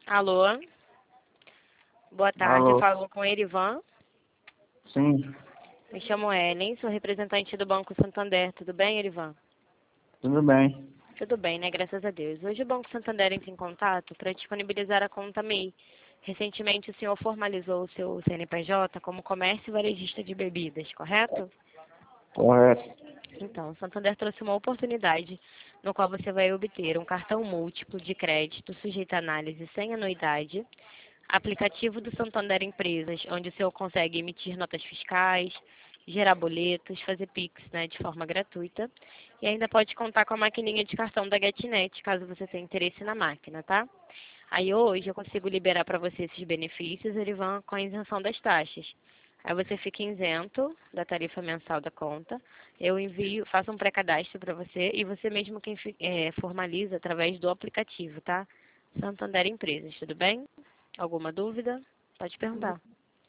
Alô, boa tarde, eu Alô, falo com Erivan. sim, Me chamo Ellen, sou representante do Banco Santander. Tudo bem, Erivan? tudo bem. Tudo bem, né? Graças a Deus. Hoje o Banco Santander entra em contato para disponibilizar a conta MEI. Recentemente o senhor formalizou o seu CNPJ como comércio varejista de bebidas, correto? Correto. Então, o Santander trouxe uma oportunidade no qual você vai obter um cartão múltiplo de crédito sujeito à análise sem anuidade, aplicativo do Santander Empresas, onde o senhor consegue emitir notas fiscais, gerar boletos, fazer Pix, né, de forma gratuita, e ainda pode contar com a maquininha de cartão da GetNet, caso você tenha interesse na máquina, tá? Aí hoje eu consigo liberar para você esses benefícios, eles vão com a isenção das taxas. Aí você fica isento da tarifa mensal da conta. Eu envio, faço um pré-cadastro para você e você mesmo quem formaliza através do aplicativo, tá? Santander Empresas, tudo bem? Alguma dúvida? Pode perguntar.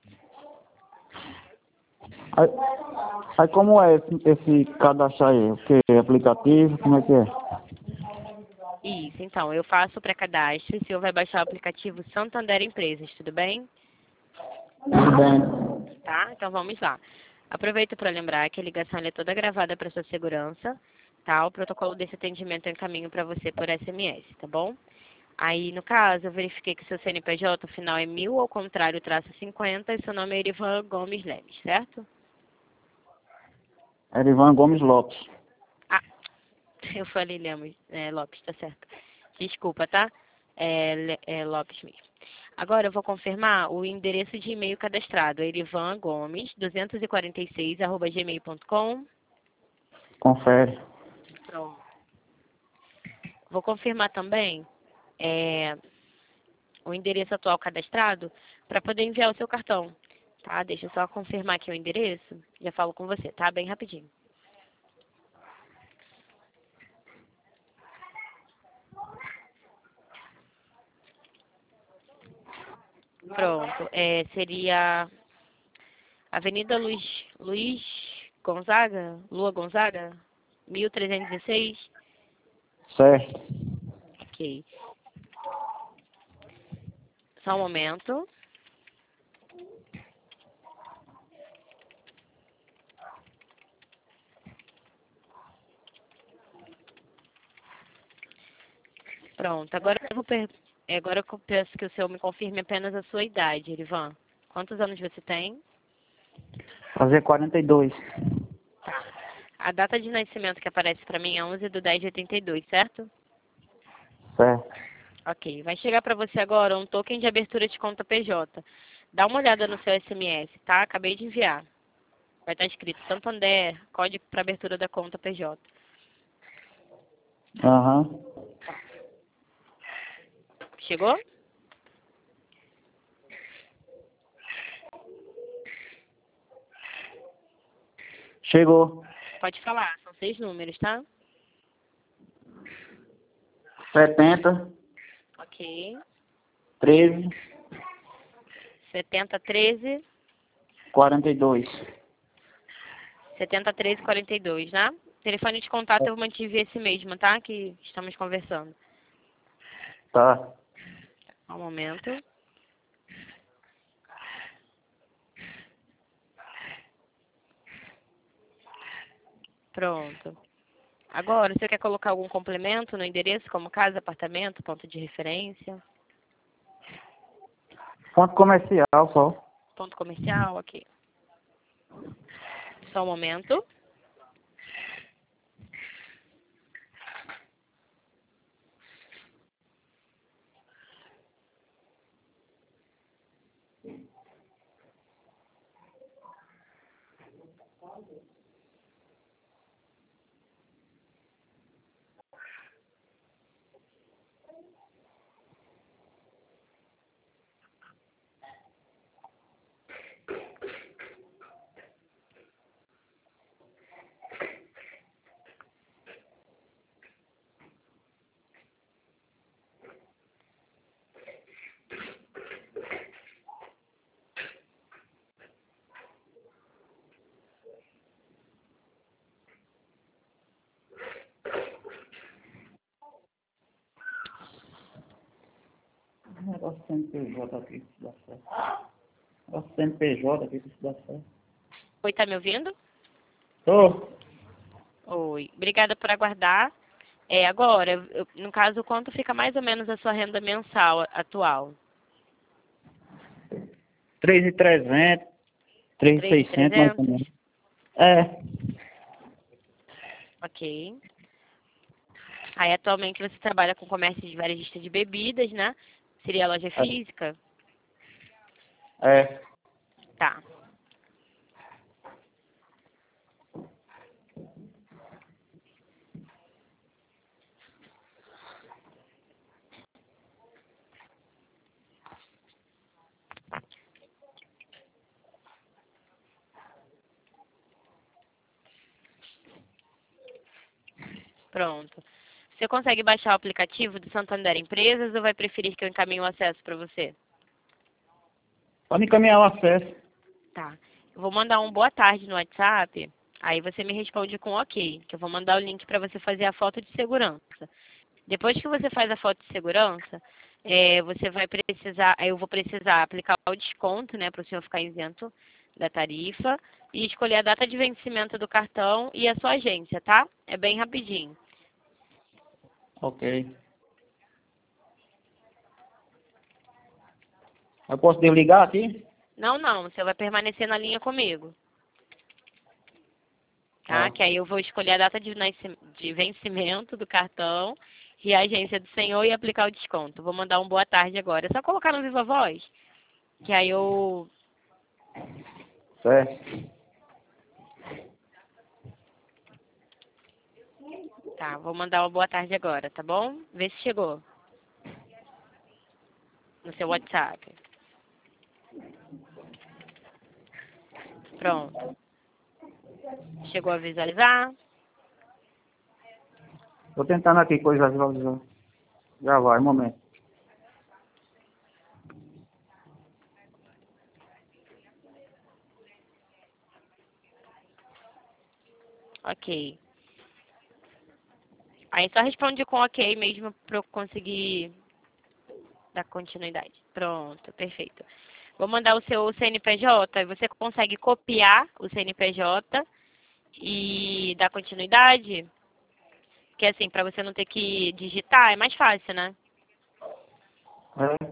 Aí, aí como é esse cadastro aí? O que? Aplicativo? Como é que é? Isso, então, eu faço o pré-cadastro e o senhor vai baixar o aplicativo Santander Empresas, tudo bem? Tudo bem. Tá? Então vamos lá. Aproveito para lembrar que a ligação ela é toda gravada para sua segurança, tá? O protocolo desse atendimento é em caminho para você por SMS, tá bom? Aí, no caso, eu verifiquei que seu CNPJ final é 1000, ao contrário, traço 50, e seu nome é Erivan Gomes Lemes, certo? Erivan Gomes Lopes. Ah, eu falei Lemos, Lopes, tá certo. Desculpa, tá? É Lopes mesmo. Agora eu vou confirmar o endereço de e-mail cadastrado, erivangomes246@gmail.com. Confere. Pronto. Vou confirmar também o endereço atual cadastrado para poder enviar o seu cartão, tá? Deixa eu só confirmar aqui o endereço, já falo com você, tá? Bem rapidinho. Pronto, seria Avenida Luiz Gonzaga, Lua Gonzaga, 1316. Certo. Ok. Só um momento. Pronto, agora eu peço que o senhor me confirme apenas a sua idade, Erivan. Quantos anos você tem? Fazer 42. Tá. A data de nascimento que aparece para mim é 11/10/82, certo? Certo. Ok. Vai chegar para você agora um token de abertura de conta PJ. Dá uma olhada no seu SMS, tá? Acabei de enviar. Vai estar escrito Santander, código para abertura da conta PJ. Aham. Chegou? Chegou. Pode falar, são 6 números, tá? 70, Ok. 13, 7013, 42. 701342, né? Telefone de contato eu mantive esse mesmo, tá? Que estamos conversando. Tá. Só um momento. Pronto. Agora, você quer colocar algum complemento no endereço, como casa, apartamento, ponto de referência, Ponto comercial só. ponto comercial? Ok. Só um momento. Negócio CNPJ aqui, se dá certo. Negócio CNPJ aqui, se dá certo. Oi, tá me ouvindo? Tô. Oi. Obrigada por aguardar. Agora, no caso, quanto fica mais ou menos a sua renda mensal atual? 3.300, 3.600 mais ou 3.300? menos. É. Ok. Aí, atualmente, você trabalha com comércio de varejista de bebidas, né? Seria a loja física? É. Tá. Pronto. Você consegue baixar o aplicativo do Santander Empresas ou vai preferir que eu encaminhe o acesso para você? Pode encaminhar o acesso. Tá. Eu vou mandar um boa tarde no WhatsApp, aí você me responde com ok, que eu vou mandar o link para você fazer a foto de segurança. Depois que você faz a foto de segurança, você vai precisar, eu vou precisar aplicar o desconto, né, para o senhor ficar isento da tarifa e escolher a data de vencimento do cartão e a sua agência, tá? É bem rapidinho. Ok. Eu posso desligar aqui? Não, você vai permanecer na linha comigo, tá? Tá. Que aí eu vou escolher a data de vencimento do cartão e a agência do senhor e aplicar o desconto. Vou mandar um boa tarde agora. É só colocar no Viva Voz, que aí eu... Certo. Tá, vou mandar uma boa tarde agora, tá bom? Vê se chegou no seu WhatsApp. Pronto. Chegou a visualizar? Tô tentando aqui coisa já. Já vai, um momento. Ok. Aí só responde com ok mesmo para eu conseguir dar continuidade. Pronto, perfeito. Vou mandar o seu CNPJ e você consegue copiar o CNPJ e dar continuidade? Que assim, para você não ter que digitar, é mais fácil, né? É.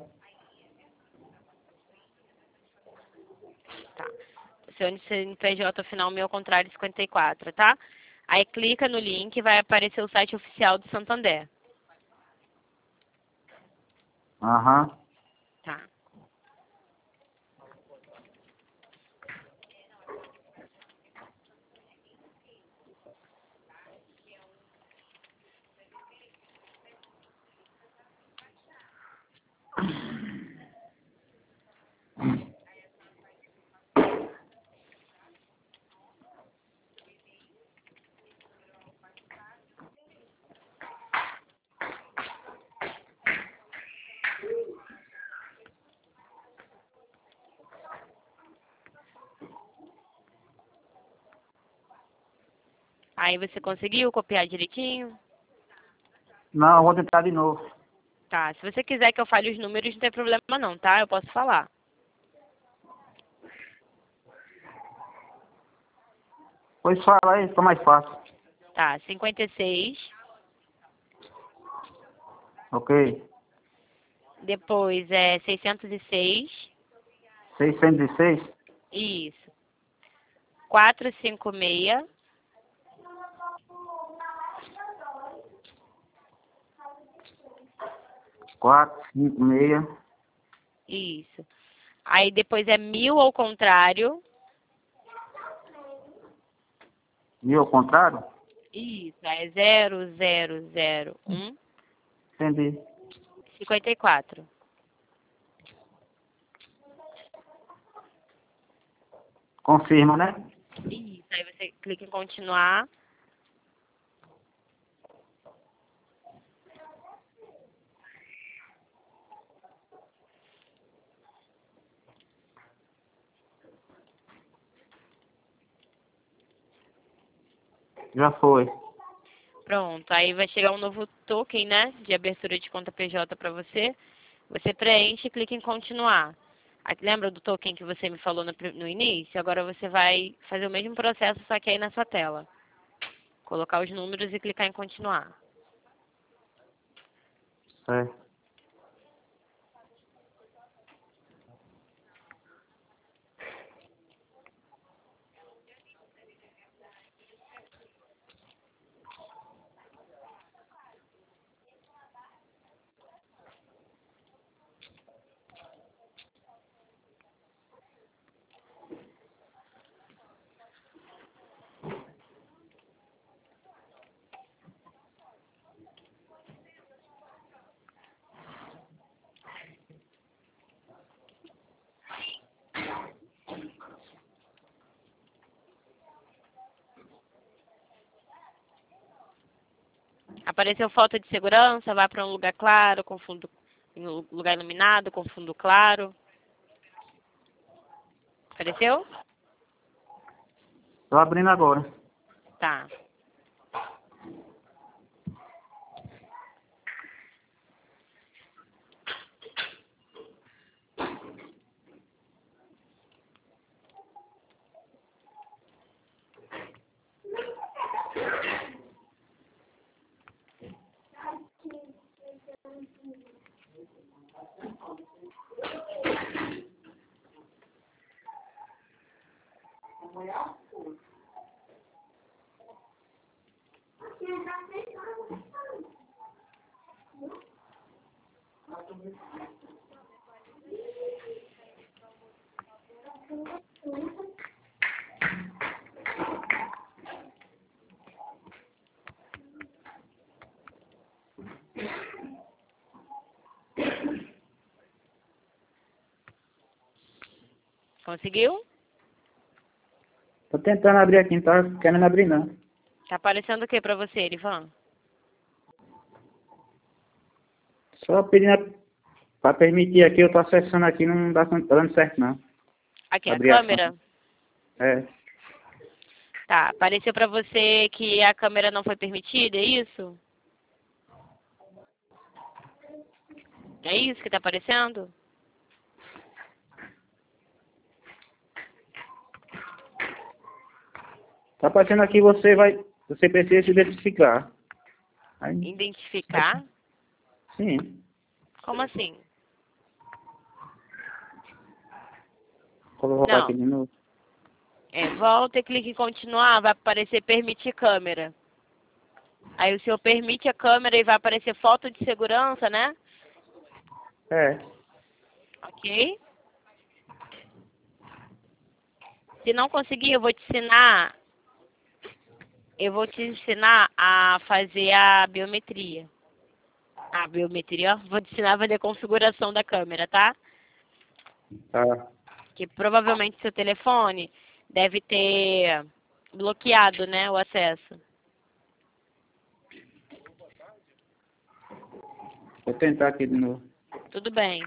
Tá. O seu CNPJ final meu ao contrário 54, tá? Aí clica no link e vai aparecer o site oficial do Santander. Aham. Tá. Aí você conseguiu copiar direitinho? Não, eu vou tentar de novo. Tá. Se você quiser que eu fale os números, não tem problema não, tá? Eu posso falar. Pois fala aí, fica mais fácil. Tá. 56. Ok. Depois é 606. 606. Isso. 456. 456. Isso. Aí depois é 1000 ao contrário. E ao contrário? Isso. Aí é 0001. Entendi. 54. Confirma, né? Isso. Aí você clica em continuar. Já foi. Pronto. Aí vai chegar um novo token, né? De abertura de conta PJ para você. Você preenche e clica em continuar. Aí, lembra do token que você me falou no início? Agora você vai fazer o mesmo processo, só que aí na sua tela. Colocar os números e clicar em continuar. Certo. Apareceu foto de segurança, vai para um lugar claro, com fundo, em um lugar iluminado, com fundo claro. Apareceu? Tô abrindo agora. Tá. Conseguiu? Tô tentando abrir aqui, não tá querendo abrir não. Tá aparecendo o que pra você, Erivan? Só pedindo pra permitir aqui, eu tô acessando aqui, não tá dando certo não. Aqui, a Abrir a câmera. É. Tá, apareceu pra você que a câmera não foi permitida, é isso? É isso que tá aparecendo? Tá aparecendo aqui, você precisa se identificar. Aí, Identificar? sim. Como assim? Vou voltar aqui Não. de novo. Volta e clique em continuar, vai aparecer permitir câmera. Aí o senhor permite a câmera e vai aparecer foto de segurança, né? É. Ok? Se não conseguir, eu vou te ensinar a fazer a biometria. A biometria, ó, vou te ensinar a fazer a configuração da câmera, tá? Tá. Que provavelmente seu telefone deve ter bloqueado, né, o acesso. Vou tentar aqui de novo. Tudo bem.